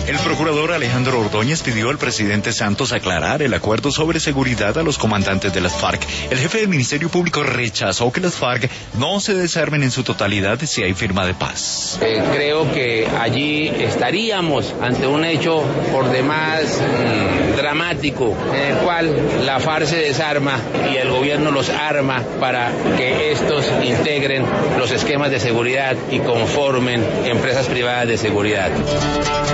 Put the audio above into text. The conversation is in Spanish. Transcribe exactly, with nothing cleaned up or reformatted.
El procurador Alejandro Ordóñez pidió al presidente Santos aclarar el acuerdo sobre seguridad a los comandantes de las FARC. El jefe del Ministerio Público rechazó que las FARC no se desarmen en su totalidad si hay firma de paz. Eh, creo que allí estaríamos ante un hecho por demás mmm, dramático, en el cual la FARC se desarma y el gobierno los arma para que estos integren los esquemas de seguridad y conformen empresas privadas de seguridad.